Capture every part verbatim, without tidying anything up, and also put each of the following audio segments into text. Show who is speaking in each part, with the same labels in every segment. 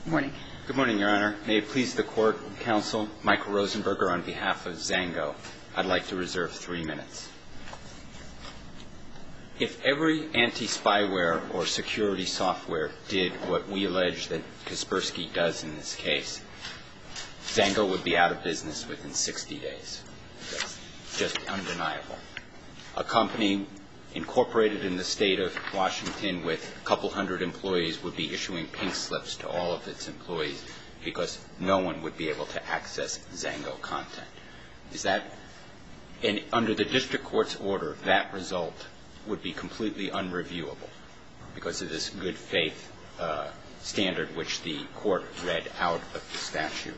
Speaker 1: Good morning.
Speaker 2: Good morning, Your Honor. May it please the Court and Counsel, Michael Rosenberger on behalf of Zango. I'd like to reserve three minutes. If every anti-spyware or security software did what we allege that Kaspersky does in this case, Zango would be out of business within sixty days. That's just undeniable. A company incorporated in the state of Washington with a couple hundred employees would be issuing pink slips to all of its employees because no one would be able to access Zango content. Is that, and under the district court's order, that result would be completely unreviewable because of this good faith uh, standard which the court read out of the statute.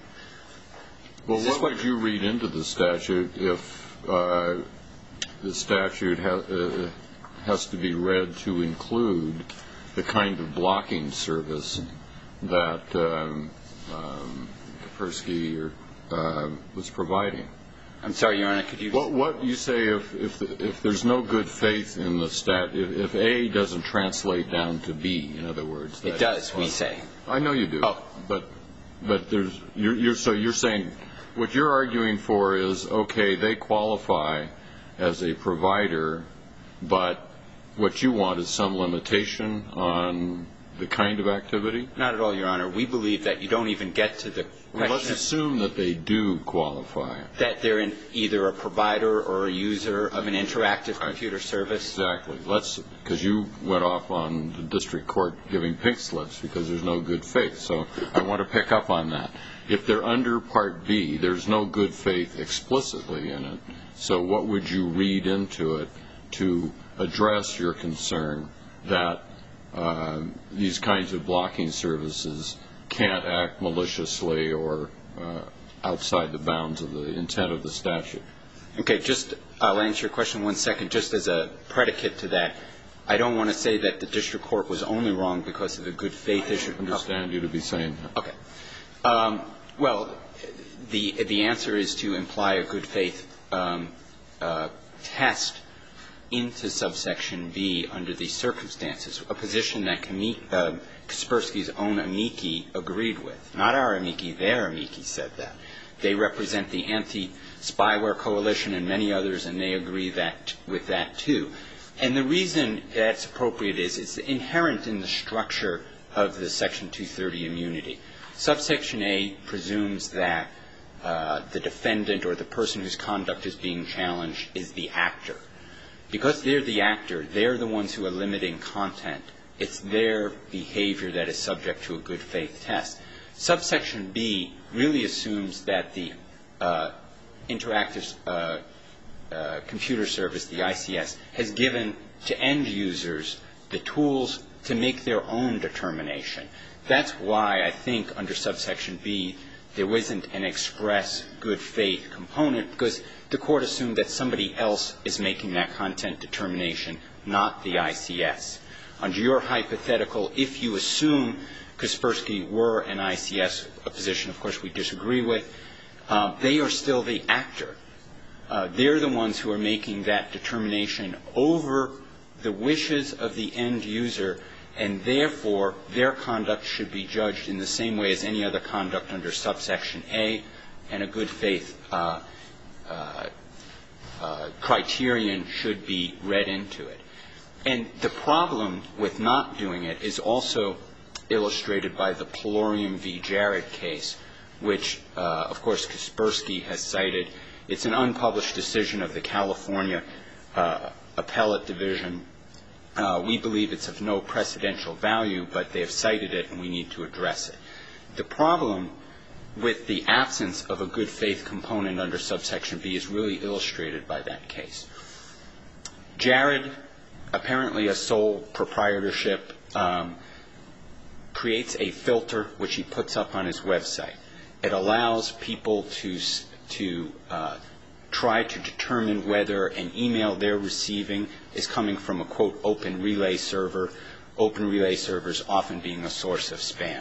Speaker 3: Well, what would you read into the statute if uh, the statute ha- uh, has to be read to include the kind of blocking service that um, um, Kaspersky uh, was providing?
Speaker 2: I'm sorry, Your Honor, could you...
Speaker 3: What, what you say if if, the, if there's no good faith in the stat, if, if A doesn't translate down to B, in other words...
Speaker 2: It does, we say.
Speaker 3: I know you do.
Speaker 2: Oh.
Speaker 3: But, but there's, you're, you're, so you're saying, what you're arguing for is, okay, they qualify as a provider, but what you want is some limitation on the kind of activity?
Speaker 2: Not at all, Your Honor. We believe that you don't even get to the question...
Speaker 3: Well, let's assume that they do qualify.
Speaker 2: That they're in either a provider or a user of an interactive computer service.
Speaker 3: Exactly. Let's, because you went off on the district court giving pink slips because there's no good faith. So I want to pick up on that. If they're under Part B, there's no good faith explicitly in it. So what would you read into it to address your concern that uh, these kinds of blocking services can't act maliciously or uh, outside the bounds of the intent of the statute?
Speaker 2: Okay, just I'll answer your question one second. Just as a predicate to that, I don't want to say that the district court was only wrong because of the good faith issue.
Speaker 3: I understand you to be saying that.
Speaker 2: Okay. Um, well, the the answer is to imply a good faith um, uh, test into subsection B under these circumstances, a position that uh, Kaspersky's own amici agreed with. Not our amici, their amici said that. They represent the anti-spyware coalition and many others, and they agree that with that too. And the reason that's appropriate is it's inherent in the structure of the Section two thirty immunity. Subsection A presumes that uh, the defendant or the person whose conduct is being challenged is the actor. Because they're the actor, they're the ones who are limiting content. It's their behavior that is subject to a good faith test. Subsection B really assumes that the uh, interactive uh, uh, computer service, the I C S, has given to end users the tools to make their own determination. That's why I think under subsection B there wasn't an express good faith component, because the court assumed that somebody else is making that content determination, not the I C S. Under your hypothetical, if you assume Kaspersky were an I C S, a position, of course, we disagree with, uh, they are still the actor. Uh, they're the ones who are making that determination over the wishes of the end user, and therefore their conduct should be judged in the same way as any other conduct under subsection A, and a good faith uh, uh, uh, criterion should be read into it. And the problem with not doing it is also illustrated by the Pelorium v. Jarrett case, which, uh, of course, Kaspersky has cited. It's an unpublished decision of the California uh, Appellate Division. Uh, we believe it's of no precedential value, but they have cited it and we need to address it. The problem with the absence of a good faith component under subsection B is really illustrated by that case. Jarrett, apparently a sole proprietorship, um, creates a filter which he puts up on his website. It allows people to to uh, try to determine whether an email they're receiving is coming from a, quote, open relay server, open relay servers often being a source of spam.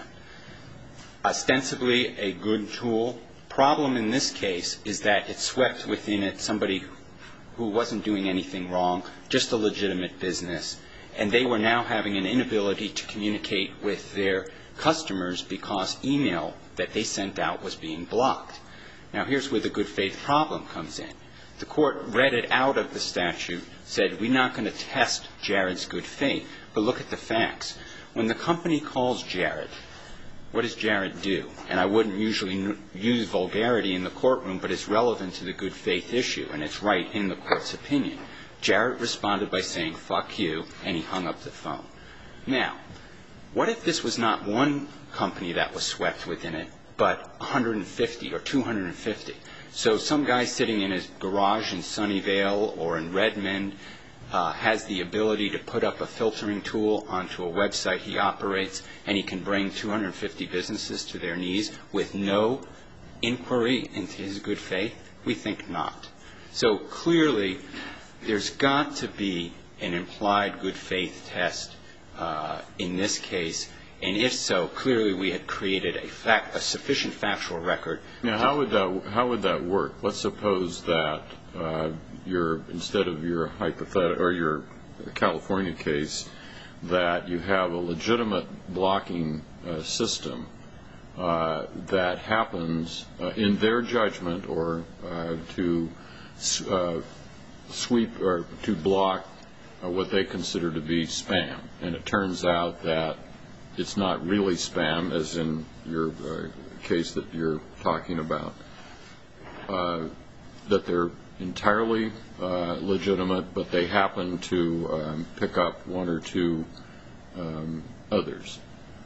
Speaker 2: Ostensibly a good tool. Problem in this case is that it swept within it somebody who wasn't doing anything wrong, just a legitimate business, and they were now having an inability to communicate with their customers because email that they sent out was being blocked. Now, here's where the good faith problem comes in. The court read it out of the statute, said we're not going to test Jared's good faith, but look at the facts. When the company calls Jared, what does Jared do? And I wouldn't usually use vulgarity in the courtroom, but it's relevant to the good faith issue, and it's right in the court's opinion. Jared responded by saying, fuck you, and he hung up the phone. Now, what if this was not one company that was swept within it, but one hundred fifty or two hundred fifty? So some guy sitting in his garage in Sunnyvale or in Redmond uh, has the ability to put up a filtering tool onto a website he operates, and he can bring two hundred fifty businesses to their knees with no inquiry into his good faith? We think not. So clearly, there's got to be an implied good faith test uh, in this case. And if so, clearly we had created a, fact, a sufficient factual record.
Speaker 3: Now, how would that how would that work? Let's suppose that uh, your instead of your hypothetical or your California case, that you have a legitimate blocking uh, system uh, that happens uh, in their judgment or uh, to uh, sweep or to block uh, what they consider to be spam, and it turns out that it's not really spam, as in your uh, case that you're talking about, uh, that they're entirely uh, legitimate, but they happen to um, pick up one or two um, others.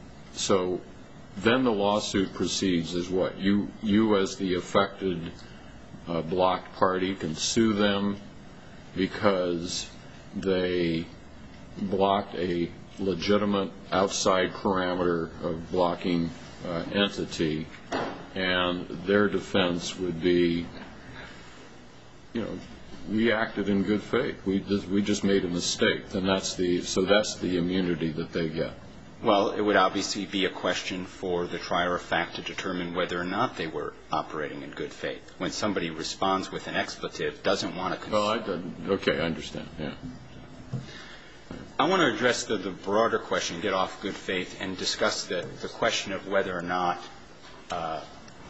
Speaker 3: So then the lawsuit proceeds as what? You, you as the affected uh, blocked party can sue them because they blocked a legitimate outside parameter of blocking uh, entity, and their defense would be, you know, we acted in good faith. We just, we just made a mistake, and that's the so that's the immunity that they get.
Speaker 2: Well, it would obviously be a question for the trier of fact to determine whether or not they were operating in good faith. When somebody responds with an expletive, doesn't want to. Cons-
Speaker 3: well, I didn't. Okay, I understand. Yeah.
Speaker 2: I want to address the, the broader question, get off good faith, and discuss the, the question of whether or not uh,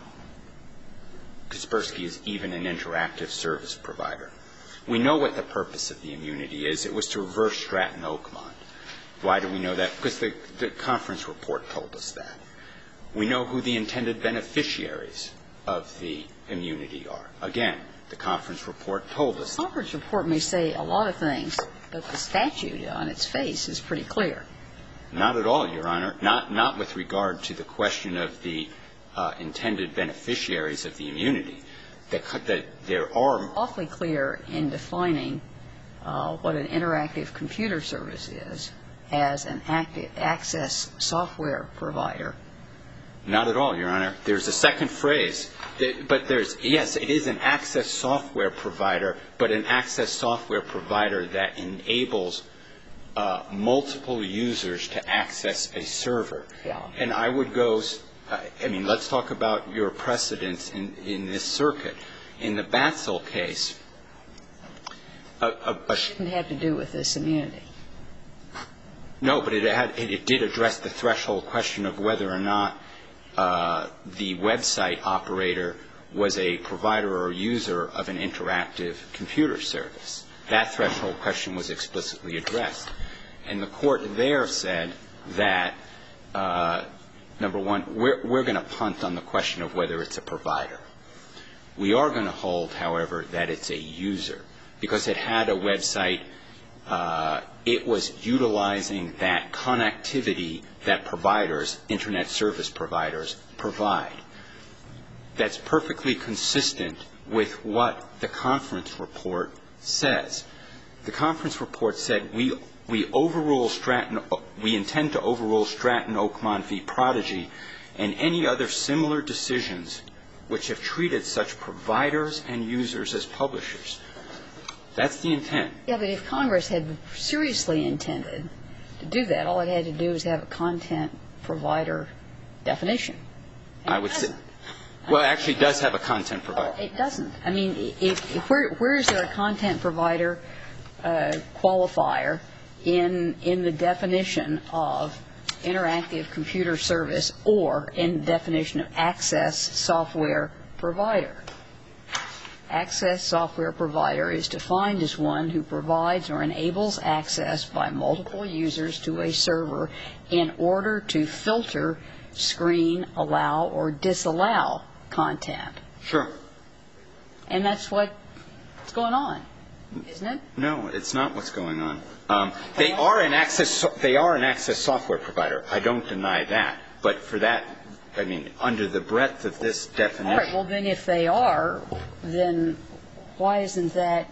Speaker 2: Kaspersky is even an interactive service provider. We know what the purpose of the immunity is. It was to reverse Stratton Oakmont. Why do we know that? Because the, the conference report told us that. We know who the intended beneficiaries of the immunity are. Again, the conference report told us.
Speaker 1: The conference report may say a lot of things, but the statute on its face is pretty clear.
Speaker 2: Not at all, Your Honor. Not not with regard to the question of the uh, intended beneficiaries of the immunity. That, that there are
Speaker 1: awfully clear in defining uh, what an interactive computer service is as an active access software provider.
Speaker 2: Not at all, Your Honor. There's a second phrase. But there's, yes, it is an access software provider, but an access software provider that enables uh, multiple users to access a server.
Speaker 1: Yeah.
Speaker 2: And I would go, I mean, let's talk about your precedents in, in this circuit. In the Batzel case, a, a, a
Speaker 1: it didn't have to do with this immunity.
Speaker 2: No, but it had, it, it did address the threshold question of whether or not Uh, the website operator was a provider or user of an interactive computer service. That threshold question was explicitly addressed. And the court there said that, uh, number one, we're, we're going to punt on the question of whether it's a provider. We are going to hold, however, that it's a user, because it had a website. Uh, it was utilizing that connectivity that providers, Internet service providers, provide. That's perfectly consistent with what the conference report says. The conference report said we we overrule Stratton, we intend to overrule Stratton Oakmont v. Prodigy and any other similar decisions which have treated such providers and users as publishers. That's the intent.
Speaker 1: Yeah, but if Congress had seriously intended to do that, all it had to do was have a content provider definition. And
Speaker 2: I would say, well, it actually does have a content provider.
Speaker 1: Well, it doesn't. I mean, if, if where, where is there a content provider uh, qualifier in in the definition of interactive computer service or, in the definition of access software provider. Access software provider is defined as one who provides or enables access by multiple users to a server in order to filter, screen, allow, or disallow content.
Speaker 2: Sure.
Speaker 1: And that's what's going on, isn't it?
Speaker 2: No, it's not what's going on. Um, they are an access they are an access software provider. I don't deny that. But for that, I mean, under the breadth of this definition.
Speaker 1: All right. Well, then if they are, then why isn't that?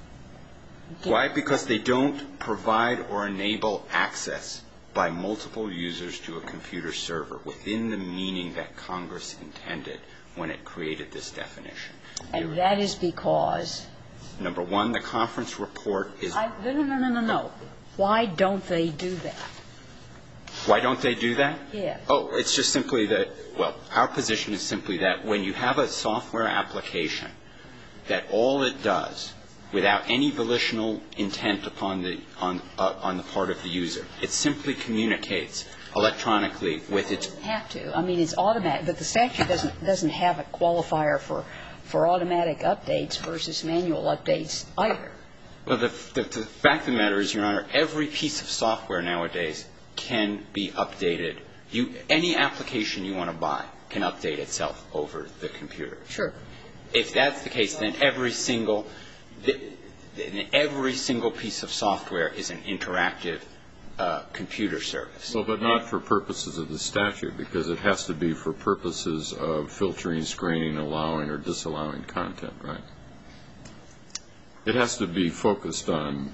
Speaker 2: Why? Because they don't provide or enable access by multiple users to a computer server within the meaning that Congress intended when it created this definition.
Speaker 1: And that is because?
Speaker 2: Number one, the conference report is.
Speaker 1: I, no, no, no, no, no. Why don't they do that?
Speaker 2: Why don't they do that?
Speaker 1: Yes.
Speaker 2: Oh, it's just simply that, well, our position is simply that when you have a software application that all it does, without any volitional intent upon the, on, uh, on the part of the user, it simply communicates electronically with its.
Speaker 1: It doesn't have to. I mean, it's automatic, but the statute doesn't, doesn't have a qualifier for, for automatic updates versus manual updates either.
Speaker 2: Well, the, the, the fact of the matter is, Your Honor, every piece of software nowadays can be updated. You, any application you want to buy can update itself over the computer.
Speaker 1: Sure.
Speaker 2: If that's the case, then every single, every single piece of software is an interactive uh, computer service.
Speaker 3: Well, but not for purposes of the statute, because it has to be for purposes of filtering, screening, allowing, or disallowing content, right? It has to be focused on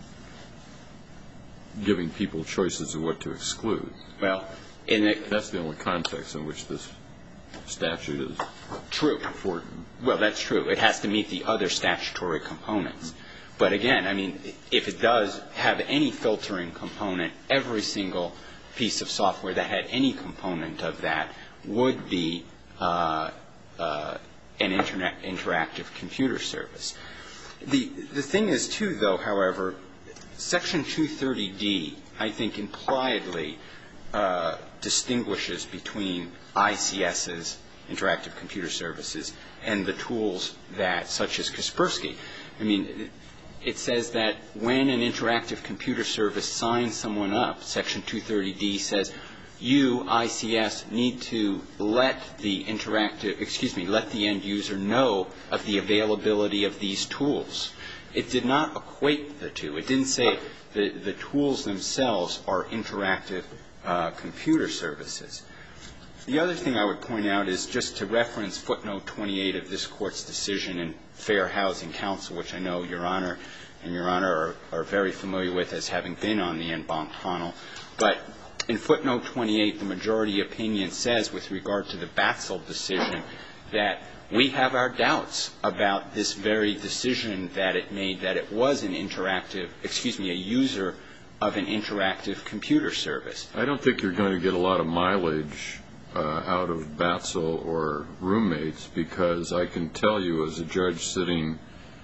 Speaker 3: giving people choices of what to exclude.
Speaker 2: Well, in the,
Speaker 3: that's the only context in which this statute is
Speaker 2: true.
Speaker 3: important.
Speaker 2: Well, that's true. It has to meet the other statutory components. But again, I mean, if it does have any filtering component, every single piece of software that had any component of that would be uh, uh, an internet interactive computer service. The the thing is, too, though, however, Section two thirty D, I think, impliedly uh, distinguishes between I C S's interactive computer services and the tools that, such as Kaspersky. I mean, it, it says that when an interactive computer service signs someone up, Section two thirty D says, you, I C S, need to let the interactive, excuse me, let the end user know of the availability of these tools. It did not equate the two. It didn't say the, the tools themselves are interactive uh, computer services. The other thing I would point out is just to reference footnote twenty-eight of this Court's decision in Fair Housing Council, which I know Your Honor and Your Honor are, are very familiar with as having been on the en banc panel. But in footnote twenty-eight, the majority opinion says, with regard to the Batzel decision, that we have our doubts about this very decision that it made, that it was an interactive, excuse me, a user of an interactive computer service.
Speaker 3: I don't think you're going to get a lot of mileage uh, out of Batzel or roommates, because I can tell you as a judge sitting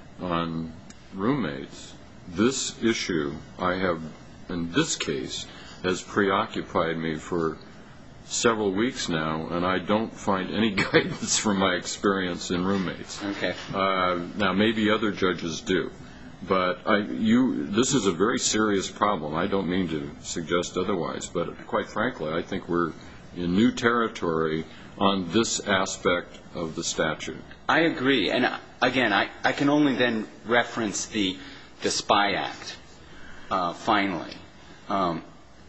Speaker 3: on roommates, this issue I have, in this case, has preoccupied me for several weeks now, and I don't find any guidance from my experience in roommates.
Speaker 2: Okay.
Speaker 3: Uh, now, maybe other judges do, but I, you, this is a very serious problem. I don't mean to suggest otherwise, but quite frankly, I think we're in new territory on this aspect of the statute.
Speaker 2: I agree. And uh, again, I, I can only then reference the, the SPY Act, uh, finally. Um,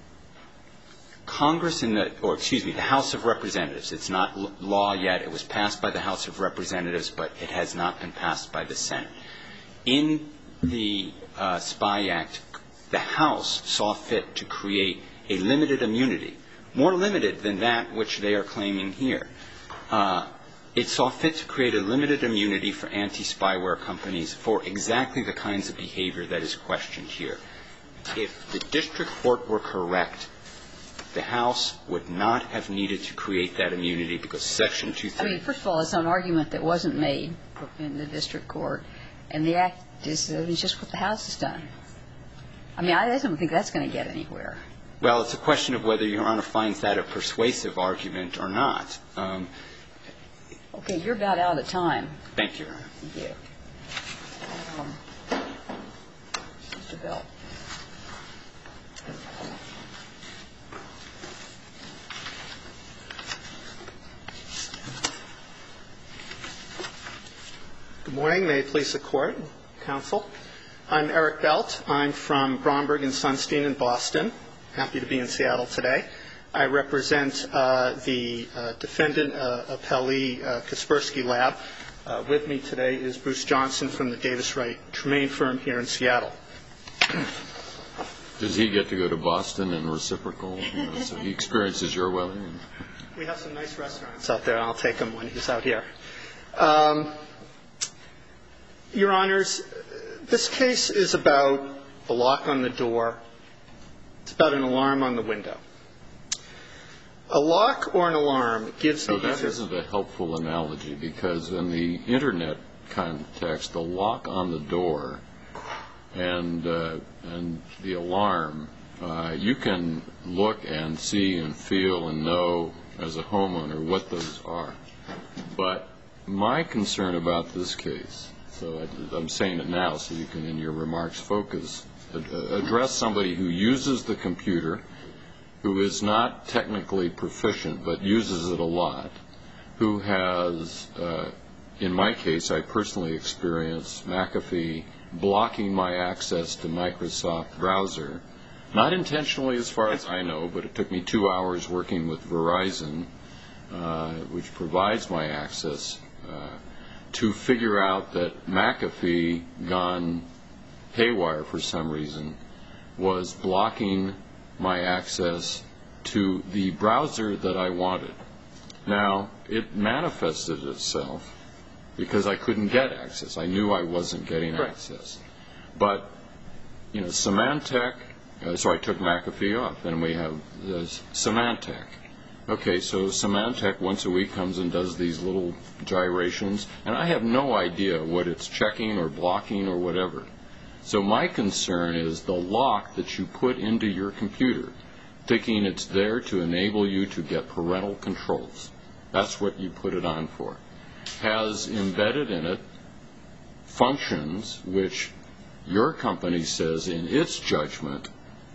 Speaker 2: Congress in the, or excuse me, the House of Representatives, it's not l- law yet. It was passed by the House of Representatives, but it has not been passed by the Senate. In the uh, SPY Act, the House saw fit to create a limited immunity, more limited than that which they are claiming here. Uh, it saw fit to create a limited immunity for anti-spyware companies for exactly the kinds of behavior that is questioned here. If the district court were correct, the House would not have needed to create that immunity because Section two thirty.
Speaker 1: I mean, first of all, it's an argument that wasn't made in the district court, and the act is uh, it's just what the House has done. I mean, I don't think that's going to get anywhere.
Speaker 2: Well, it's a question of whether Your Honor finds that a persuasive argument or not. Um,
Speaker 1: okay, you're about out of time.
Speaker 2: Thank you, Your Honor.
Speaker 1: Thank you. Um, Mister Bell.
Speaker 4: Good morning. May it please the Court, Counsel. I'm Eric Belt. I'm from Bromberg and Sunstein in Boston. Happy to be in Seattle today. I represent uh, the uh, defendant, uh, appellee uh, Kaspersky Lab. Uh, with me today is Bruce Johnson from the Davis Wright Tremaine firm here in Seattle.
Speaker 3: Does he get to go to Boston and reciprocal? You know, so he experiences your weather?
Speaker 4: We have some nice restaurants out there. I'll take him when he's out here. Um, Your Honors, this case is about a lock on the door. It's about an alarm on the window. A lock or an alarm gives the
Speaker 3: user... So that
Speaker 4: user...
Speaker 3: isn't a helpful analogy, because in the Internet context, the lock on the door and, uh, and the alarm, uh, you can look and see and feel and know as a homeowner what those are. But my concern about this case, so I, I'm saying it now so you can, in your remarks, focus, ad- address somebody who uses the computer, who is not technically proficient but uses it a lot, who has, uh, in my case, I personally experienced McAfee blocking my access to Microsoft browser, not intentionally as far as I know, but it took me two hours working with Verizon, uh, which provides my access, uh, to figure out that McAfee, gone haywire for some reason, was blocking my access to the browser that I wanted. Now, it manifested itself because I couldn't get access. I knew I wasn't getting
Speaker 4: Right.
Speaker 3: access. But, you know, Symantec, uh, so I took McAfee off, and we have this Symantec. Okay, so Symantec once a week comes and does these little gyrations, and I have no idea what it's checking or blocking or whatever. So my concern is the lock that you put into your computer, thinking it's there to enable you to get parental controls. That's what you put it on for. Has embedded in it functions which your company says in its judgment,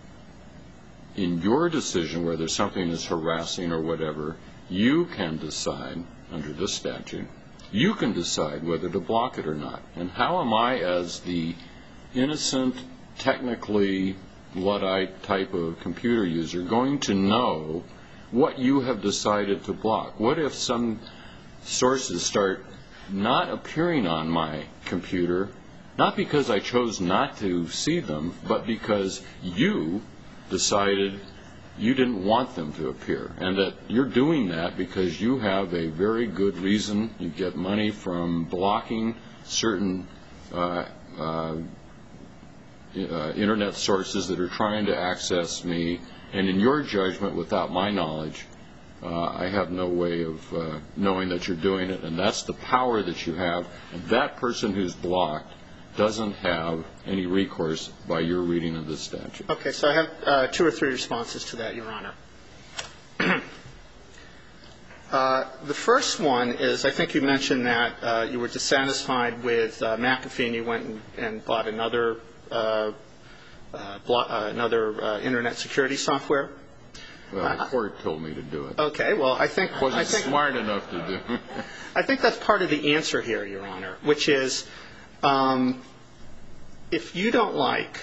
Speaker 3: in your decision whether something is harassing or whatever, you can decide, under this statute, you can decide whether to block it or not. And how am I, as the innocent, technically Luddite type of computer user, going to know what you have decided to block? What if some sources start not appearing on my computer, not because I chose not to see them, but because you decided you didn't want them to appear, and that you're doing that because you have a very good reason. You get money from blocking certain uh, uh, uh, Internet sources that are trying to access me, and in your judgment, without my knowledge, uh, I have no way of uh, knowing that you're doing it, and that's the power that you have, and that person who's blocked doesn't have any recourse by your reading of this statute.
Speaker 4: Okay, so I have uh, two or three responses to that, Your Honor. uh, the first one is, I think you mentioned that uh, you were dissatisfied with uh, McAfee and you went and, and bought another uh, uh, blo- uh, another uh, Internet security software.
Speaker 3: Well, the court told me to do it.
Speaker 4: Okay, well, I think...
Speaker 3: Wasn't
Speaker 4: I think,
Speaker 3: smart enough to do.
Speaker 4: I think that's part of the answer here, Your Honor, which is um, if you don't like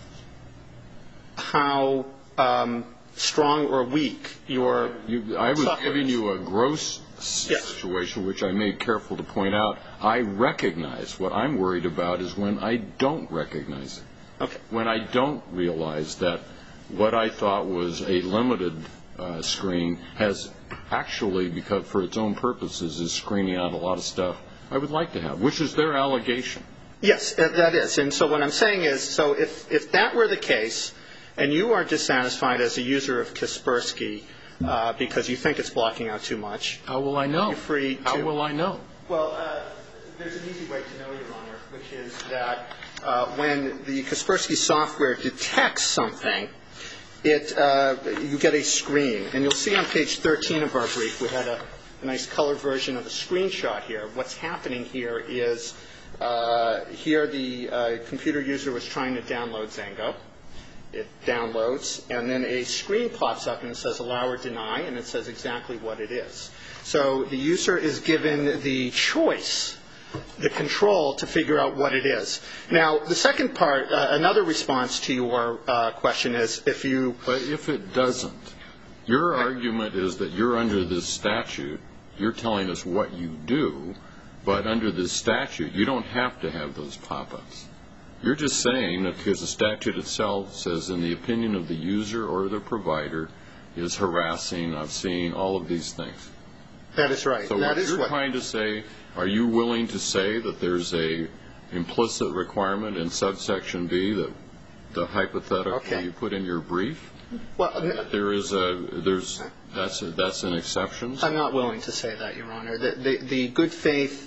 Speaker 4: how um, strong or weak your
Speaker 3: You, I was
Speaker 4: software
Speaker 3: giving
Speaker 4: is.
Speaker 3: you a gross
Speaker 4: Yes.
Speaker 3: situation, which I made careful to point out. I recognize what I'm worried about is when I don't recognize it.
Speaker 4: Okay.
Speaker 3: When I don't realize that what I thought was a limited uh, screen has actually, because for its own purposes, is screening out a lot of stuff I would like to have, which is their allegation.
Speaker 4: Yes, that is. And so what I'm saying is, so if, if that were the case, and you are dissatisfied as a user of Kaspersky uh, because you think it's blocking out too much,
Speaker 3: How will I know?
Speaker 4: you're free to...
Speaker 3: How will I know?
Speaker 4: Well, uh, there's an easy way to know, Your Honor, which is that uh, when the Kaspersky software detects something, it uh, you get a screen. And you'll see on page thirteen of our brief, we had a, a nice color version of a screenshot here. What's happening here is uh, here the uh, computer user was trying to download Zango. It downloads, and then a screen pops up and it says allow or deny, and it says exactly what it is. So the user is given the choice, the control to figure out what it is. Now, the second part, uh, another response to your uh, question is if you...
Speaker 3: But if it doesn't, your argument is that you're under this statute, you're telling us what you do, but under this statute, you don't have to have those pop-ups. You're just saying that because the statute itself says in the opinion of the user or the provider is harassing, obscene, all of these things.
Speaker 4: That is right.
Speaker 3: So
Speaker 4: that
Speaker 3: what
Speaker 4: is
Speaker 3: you're
Speaker 4: what...
Speaker 3: trying to say, are you willing to say that there's a implicit requirement in subsection B, that the hypothetical
Speaker 4: okay.
Speaker 3: you put in your brief?
Speaker 4: Well,
Speaker 3: that there is a, there's, that's, a, that's an exception?
Speaker 4: I'm not willing to say that, Your Honor. The, the, the good faith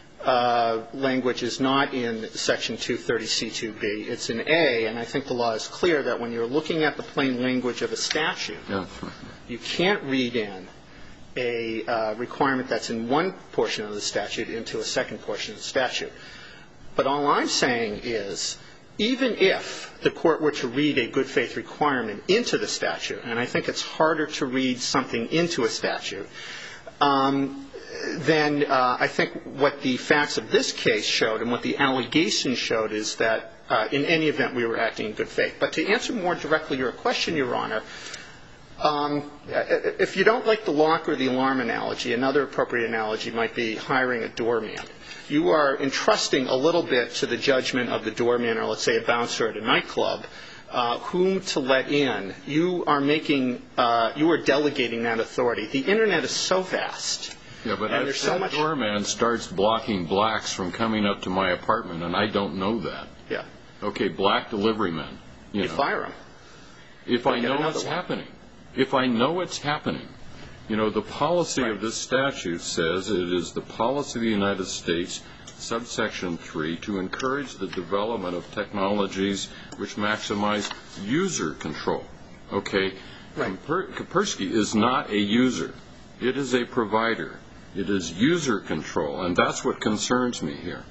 Speaker 4: Uh, language is not in Section two thirty C two B. It's in A, and I think the law is clear that when you're looking at the plain language of a statute,
Speaker 3: yeah.
Speaker 4: you can't read in a uh, requirement that's in one portion of the statute into a second portion of the statute. But all I'm saying is, even if the court were to read a good faith requirement into the statute, and I think it's harder to read something into a statute, um, then uh, I think what the facts of this case showed and what the allegations showed is that uh, in any event we were acting in good faith. But to answer more directly your question, Your Honor, um, if you don't like the lock or the alarm analogy, another appropriate analogy might be hiring a doorman. You are entrusting a little bit to the judgment of the doorman, or let's say a bouncer at a nightclub, uh, whom to let in. You are making, uh, you are delegating that authority. The Internet is so vast.
Speaker 3: Yeah, but
Speaker 4: and
Speaker 3: if
Speaker 4: so
Speaker 3: that
Speaker 4: much...
Speaker 3: doorman starts blocking blacks from coming up to my apartment, and I don't know that.
Speaker 4: Yeah.
Speaker 3: Okay, black delivery men. You,
Speaker 4: you
Speaker 3: know,
Speaker 4: fire them.
Speaker 3: If I know
Speaker 4: it's
Speaker 3: it's happening. If I know it's happening. You know, the policy
Speaker 4: right.
Speaker 3: of this statute says it is the policy of the United States, subsection three, to encourage the development of technologies which maximize user control. Okay?
Speaker 4: Right.
Speaker 3: Kaspersky is not a user. It is a provider. It is user control, and that's what concerns me here.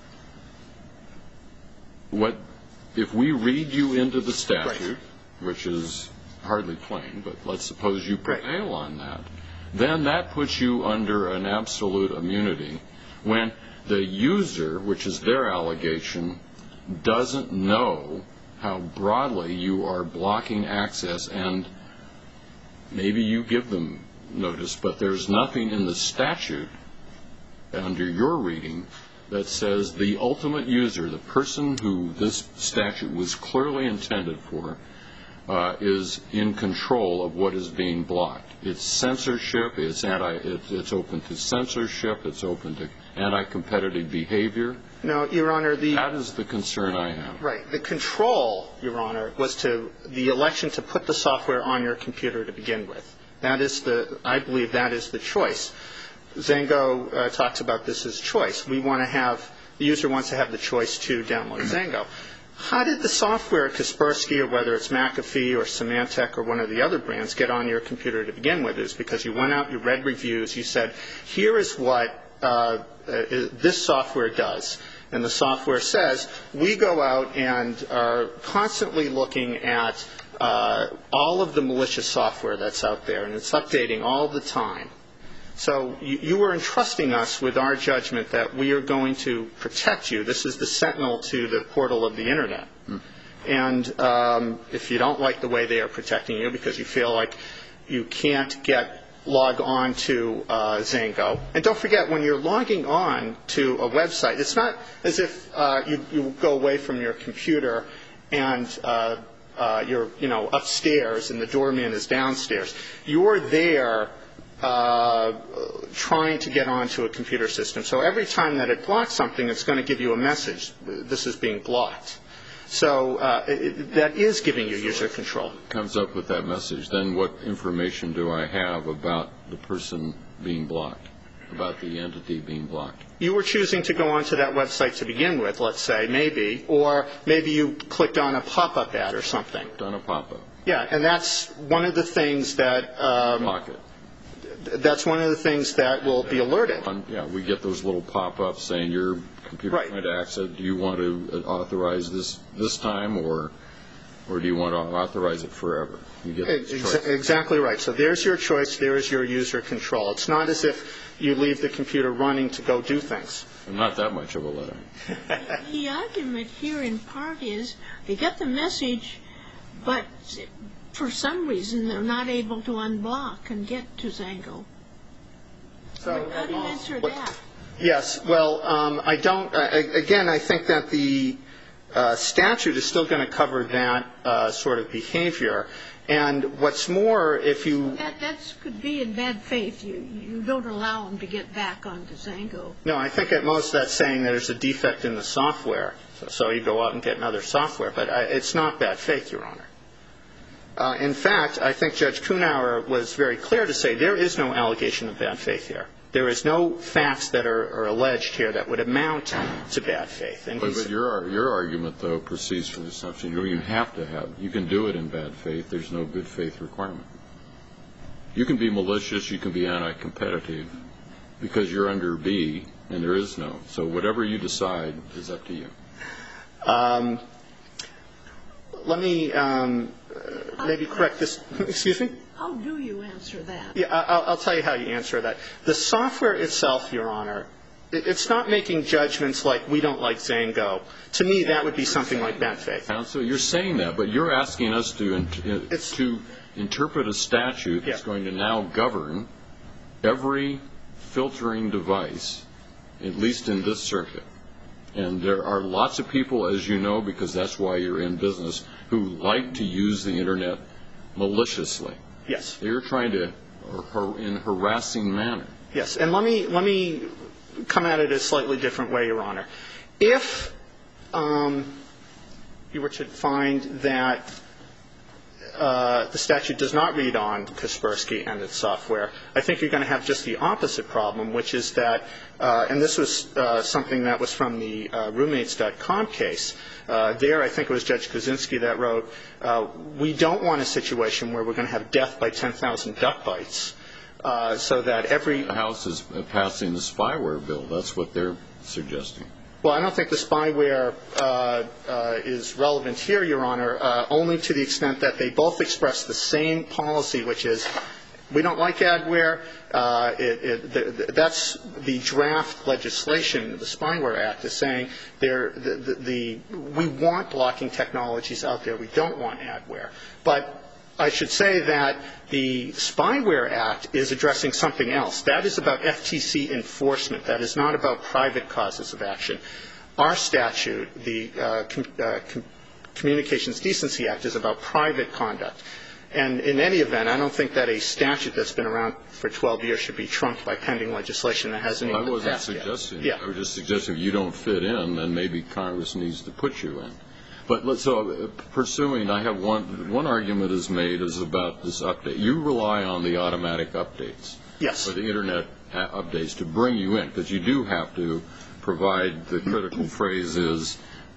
Speaker 3: What if we read you into the statute, right. which is hardly plain, but let's suppose you prevail right. on that, then that puts you under an absolute immunity when the user, which is their allegation, doesn't know how broadly you are blocking access, and maybe you give them notice, but there's nothing in the statute under your reading that says the ultimate user, the person who this statute was clearly intended for, uh, is in control of what is being blocked. It's censorship, it's anti, it, it's open to censorship, it's open to anti-competitive behavior.
Speaker 4: No, Your Honor, the...
Speaker 3: That is the concern I have.
Speaker 4: Right. The control, Your Honor, was to the election to put the software on your computer to begin with. That is the, I believe that is the choice. Zango uh, talks about this as choice. We want to have, the user wants to have the choice to download Zango. How did the software, Kaspersky, or whether it's McAfee or Symantec or one of the other brands, get on your computer to begin with? Is because you went out, you read reviews, you said, here is what uh, uh, this software does. And the software says, we go out and are constantly looking at Uh, all of the malicious software that's out there, and it's updating all the time. So you, you were entrusting us with our judgment that we are going to protect you. This is the sentinel to the portal of the Internet. Mm. And um, if you don't like the way they are protecting you because you feel like you can't get log on to uh, Zango, and don't forget, when you're logging on to a website, it's not as if uh, you, you go away from your computer and uh, Uh, you're, you know, upstairs and the doorman is downstairs. You're there uh, trying to get onto a computer system. So every time that it blocks something, it's going to give you a message. This is being blocked. So uh, it, that is giving you user control.
Speaker 3: It comes up with that message. Then what information do I have about the person being blocked, about the entity being blocked?
Speaker 4: You were choosing to go onto that website to begin with, let's say, maybe, or maybe you clicked on a pop-up ad or something.
Speaker 3: On a pop-up.
Speaker 4: Yeah, and that's one of the things that um,
Speaker 3: Block it.
Speaker 4: that's one of the things that will be alerted.
Speaker 3: Yeah, we get those little pop-ups saying your computer
Speaker 4: Right.
Speaker 3: trying to access. Do you want to authorize this this time, or or do you want to authorize it forever? You get this
Speaker 4: Ex-
Speaker 3: choice.
Speaker 4: Exactly right. So there's your choice. There is your user control. It's not as if you leave the computer running to go do things.
Speaker 3: I'm not that much of a letter.
Speaker 5: The argument here in part is they get the message, but for some reason they're not able to unblock and get to Zango.
Speaker 4: So,
Speaker 5: How do you answer
Speaker 4: what-
Speaker 5: that?
Speaker 4: Yes. Well, um, I don't. Uh, again, I think that the uh, statute is still going to cover that uh, sort of behavior. And what's more, if you
Speaker 5: That that's, could be in bad faith. You you don't allow them to get back onto Zango.
Speaker 4: no, I think at most that's saying there's a defect in the software. So, so you go out and get another software. But I, it's not bad faith, Your Honor. Uh, in fact, I think Judge Kuhnauer was very clear to say there is no allegation of bad faith here. There is no facts that are, are alleged here that would amount to bad faith. And
Speaker 3: But,
Speaker 4: he's,
Speaker 3: but your your argument, though, proceeds from the assumption you don't even have to have. You can do it in bad faith. There's no good faith requirement. You can be malicious. You can be anti-competitive because you're under B, and there is no. So whatever you decide is up to you.
Speaker 4: um, let me um, maybe correct this. Excuse me?
Speaker 5: How do you answer that?
Speaker 4: Yeah, I'll, I'll tell you how you answer that. The software itself, Your Honor, it, it's not making judgments like we don't like Zango. To me, that would be something like bad faith.
Speaker 3: Counsel, you're saying that, but you're asking us to in,
Speaker 4: It's-
Speaker 3: to interpret a statute that's
Speaker 4: Yeah.
Speaker 3: going to now govern every filtering device, at least in this circuit. And there are lots of people, as you know, because that's why you're in business, who like to use the Internet maliciously.
Speaker 4: Yes.
Speaker 3: They're trying to, or har- in harassing manner.
Speaker 4: Yes, and let me let me come at it a slightly different way, Your Honor. If um, you were to find that uh, the statute does not read on Kaspersky and its software, I think you're going to have just the opposite problem, which is that, uh, and this was uh, something that was from the uh, roommates dot com case. Uh, there, I think it was Judge Kaczynski that wrote, uh, we don't want a situation where we're going to have death by ten thousand duck bites. Uh, so that every
Speaker 3: The House is passing the spyware bill. That's what they're suggesting.
Speaker 4: well, I don't think the spyware uh, uh, is relevant here, Your Honor, uh, only to the extent that they both express the same policy, which is we don't like adware. Uh, it, it, the, the, that's the draft legislation. The Spyware Act is saying there the, the, the we want blocking technologies out there. We don't want adware, but I should say that the Spyware Act is addressing something else. That is about F T C enforcement. That is not about private causes of action. Our statute, the uh, com- uh, com- Communications Decency Act, is about private conduct. And in any event, I don't think that a statute that's been around for twelve years should be trumped by pending legislation that hasn't even
Speaker 3: I
Speaker 4: been
Speaker 3: wasn't
Speaker 4: passed yet.
Speaker 3: suggesting.
Speaker 4: Yeah.
Speaker 3: I was just suggesting if you don't fit in, then maybe Congress needs to put you in. But let's, so uh, pursuing, I have one, one argument is made is about this update. You rely on the automatic updates.
Speaker 4: Yes.
Speaker 3: Or the Internet a- updates to bring you in, because you do have to provide, the critical phrase is,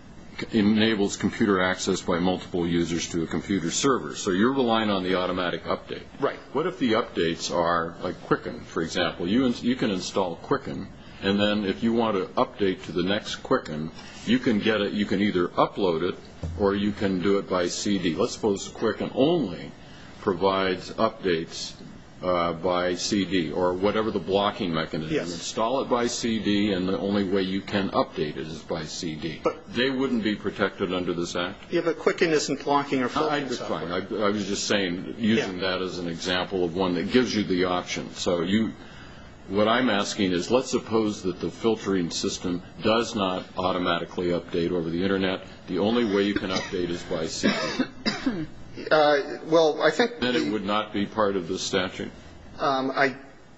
Speaker 3: enables computer access by multiple users to a computer server. So you're relying on the automatic update.
Speaker 4: Right.
Speaker 3: What if the updates are like Quicken, for example? You, ins- you can install Quicken, and then if you want to update to the next Quicken, you can get it, you can either upload it or you can do it by C D. Let's suppose Quicken only provides updates uh, by C D or whatever the blocking mechanism.
Speaker 4: Yes.
Speaker 3: Install it by C D, and the only way you can update it is by C D.
Speaker 4: But-
Speaker 3: they wouldn't be protected under this Act?
Speaker 4: Yeah, but Quicken isn't blocking or
Speaker 3: I,
Speaker 4: filtering
Speaker 3: that's
Speaker 4: software.
Speaker 3: fine. I, I was just saying, using
Speaker 4: Yeah.
Speaker 3: that as an example of one that gives you the option. So you, what I'm asking is, let's suppose that the filtering system does not automatically update over the Internet. The only way you can update is by C D.
Speaker 4: Uh, well, I think
Speaker 3: Then
Speaker 4: the-
Speaker 3: it would not be part of the statute.
Speaker 4: Um, I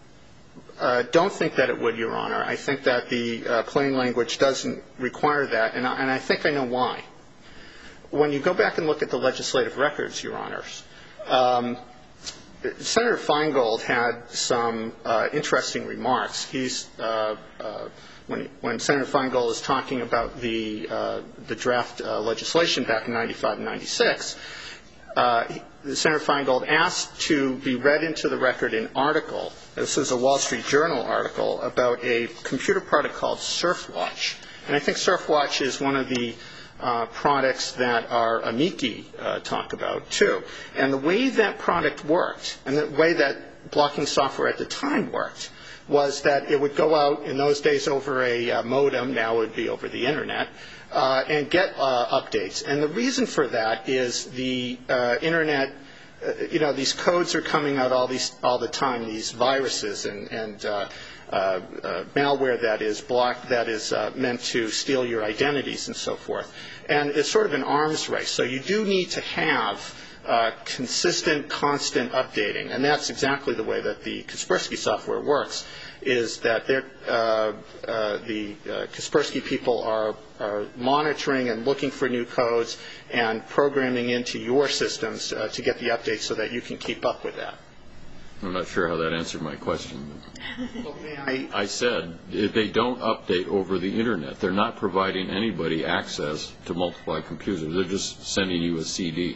Speaker 4: uh, don't think that it would, Your Honor. I think that the uh, plain language doesn't require that, and I, and I think I know why. When you go back and look at the legislative records, Your Honors, um, Senator Feingold had some uh, interesting remarks. He's uh, uh, when, when Senator Feingold is talking about the uh, the draft uh, legislation back in ninety-five and ninety-six. uh, Senator Feingold asked to be read into the record an article. This is a Wall Street Journal article about a computer product called Surfwatch. And I think Surfwatch is one of the uh, products that our amici uh, talk about, too. And the way that product worked, and the way that blocking software at the time worked, was that it would go out in those days over a uh, modem, now it would be over the Internet, uh, and get uh, updates. And the reason for that is the uh, Internet, uh, you know, these codes are coming out all these all the time, these viruses and, and uh, uh, uh, malware that is blocked, that is uh, meant to steal your identities and so forth. And it's sort of an arms race. So you do need to have Uh, consistent, constant updating, and that's exactly the way that the Kaspersky software works. Is that they're, uh, uh, the uh, Kaspersky people are, are monitoring and looking for new codes and programming into your systems uh, to get the updates so that you can keep up with that.
Speaker 3: I'm not sure how that answered my question.
Speaker 4: Well, I,
Speaker 3: I said if they don't update over the Internet. They're not providing anybody access to multiply computers. They're just sending you a C D.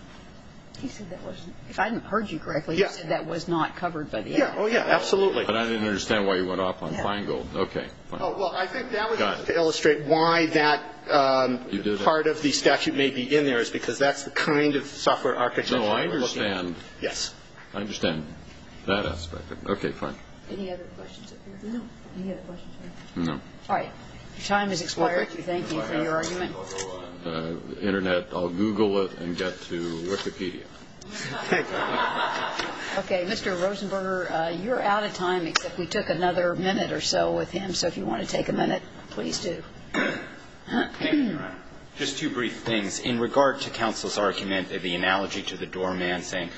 Speaker 1: He said that wasn't, if I hadn't heard you correctly,
Speaker 4: Yeah.
Speaker 1: you said that was not covered by the
Speaker 4: yeah,
Speaker 1: Act.
Speaker 4: oh yeah, absolutely.
Speaker 3: But I didn't understand why you went off on
Speaker 1: Yeah.
Speaker 3: Feingold. Okay, fine.
Speaker 4: Oh, well, I think that was
Speaker 3: Got
Speaker 4: just
Speaker 3: it.
Speaker 4: to illustrate why that um,
Speaker 3: You did it.
Speaker 4: part of the statute may be in there, is because that's the kind of software architecture
Speaker 3: No, I
Speaker 4: we're looking at.
Speaker 3: understand.
Speaker 4: Yes.
Speaker 3: I understand that aspect of it. Okay, fine.
Speaker 1: Any other questions up here? No. Any other questions?
Speaker 3: No.
Speaker 1: All right. Your time has expired.
Speaker 4: Well,
Speaker 1: We thank you for your argument.
Speaker 3: I'll go on uh, Internet. I'll Google it and get to Wikipedia.
Speaker 4: Thank you.
Speaker 1: Okay, Mister Rosenberger, uh, you're out of time, except we took another minute or so with him, so if you want to take a minute, please do.
Speaker 2: Thank you, Your Honor. Just two brief things. In regard to counsel's argument, the analogy to the doorman saying,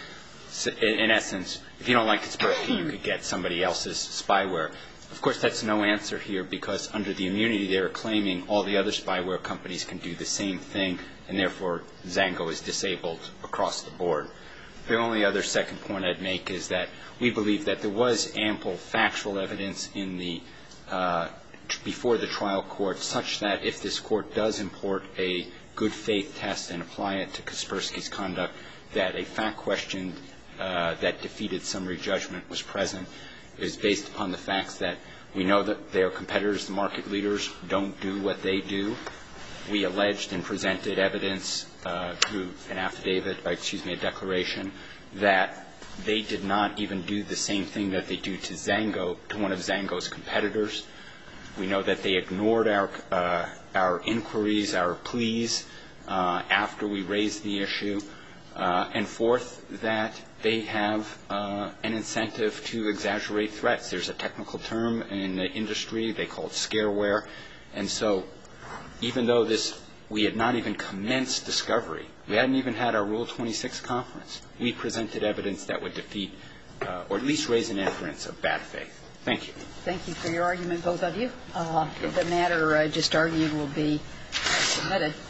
Speaker 2: in essence, if you don't like Kaspersky, you could get somebody else's spyware. Of course, that's no answer here, because under the immunity they're claiming all the other spyware companies can do the same thing, and therefore Zango is disabled across the board. The only other second point I'd make is that we believe that there was ample factual evidence in the uh, before the trial court, such that if this court does import a good faith test and apply it to Kaspersky's conduct, that a fact question uh, that defeated summary judgment was present. It is based upon the facts that we know that their competitors, the market leaders, don't do what they do. We alleged and presented evidence uh, through an affidavit, uh, excuse me, a declaration, that they did not even do the same thing that they do to Zango, to one of Zango's competitors. We know that they ignored our uh, our inquiries, our pleas uh, after we raised the issue. Uh, and fourth, that they have uh, an incentive to exaggerate threats. There's a technical term in the industry, they call it scareware. And so even though this, we had not even commenced discovery, we hadn't even had our Rule twenty-six conference, we presented evidence that would defeat uh, or at least raise an inference of bad faith. Thank you.
Speaker 1: Thank you for your argument, both of you. Uh, the matter uh, just argued will be submitted.